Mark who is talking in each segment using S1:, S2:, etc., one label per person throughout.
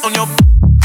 S1: on your.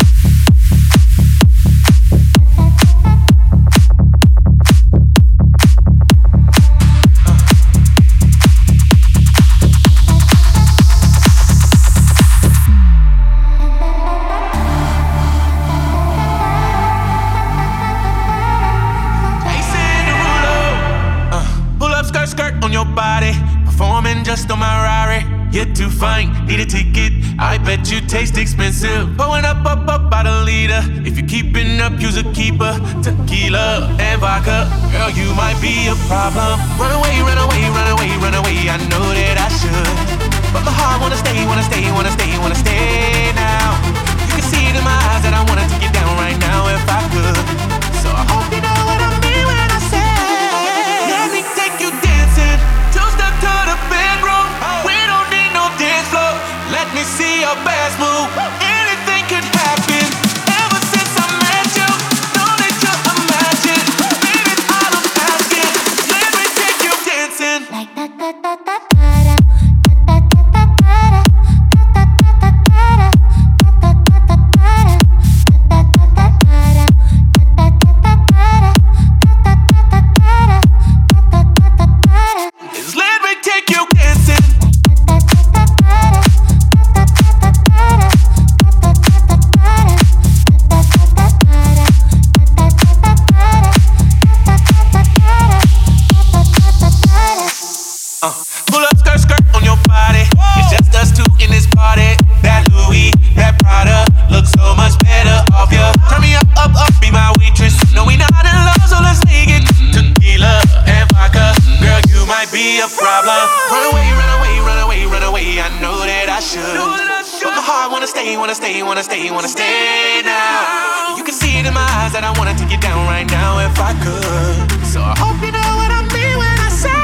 S1: Skirt on your body, performing just on my Rari. You're too fine, need a ticket. I bet you taste expensive. Pouring up by the leader. If you're keeping up, use a keeper. Tequila and vodka, girl, you might be a problem. Run away, run away, run away, run away. I know that I should, but my heart wanna stay, wanna stay, wanna stay, wanna stay now. You can see it in my eyes that I wanna take it down right now if I could. So I hope you know what I mean when I say, let me take you dancing. Two-step to the bedroom. We don't need no dance floor. Let me see your best move. Anything could happen. Ever since I met you, know that you're a magic. Baby, all I'm asking, let me take you dancing. Like that, that, that, that. Pull up skirt on your body. It's just us two in this party. That Louis, that Prada looks so much better off you. Turn me up, be my waitress. No, we not in love, so let's make it. Tequila and vodka, girl, you might be a problem. Run away, run away, run away, run away. I know that I should, but my heart wanna stay, wanna stay, wanna stay, wanna stay now. You can see it in my eyes that I wanna take it down right now if I could. So I hope you know what I mean when I say,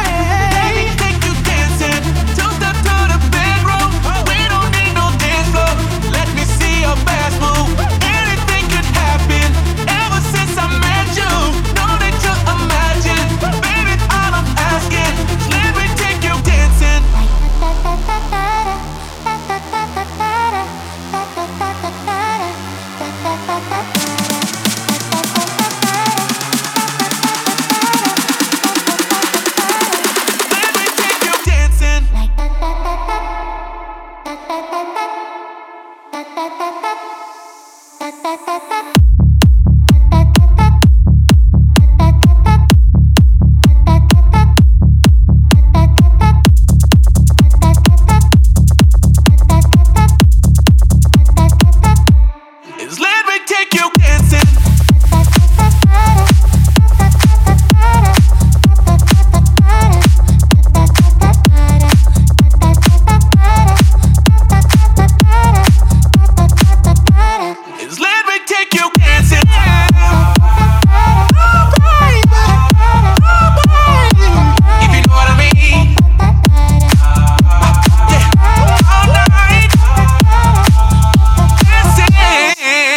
S1: best move. Anything could happen. Ever since I met you, know that you're a magic. Baby, all I'm asking is let me take you dancing. Let me take you dancing. Let me take you dancing. Let me take you dancing. If you know what I mean. Yeah, all night dancing.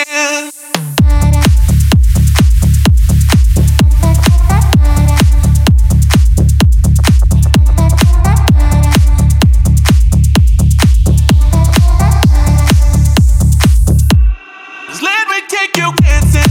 S1: Let me take you dancing.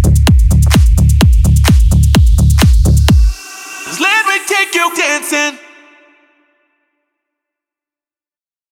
S1: Let me take you dancing.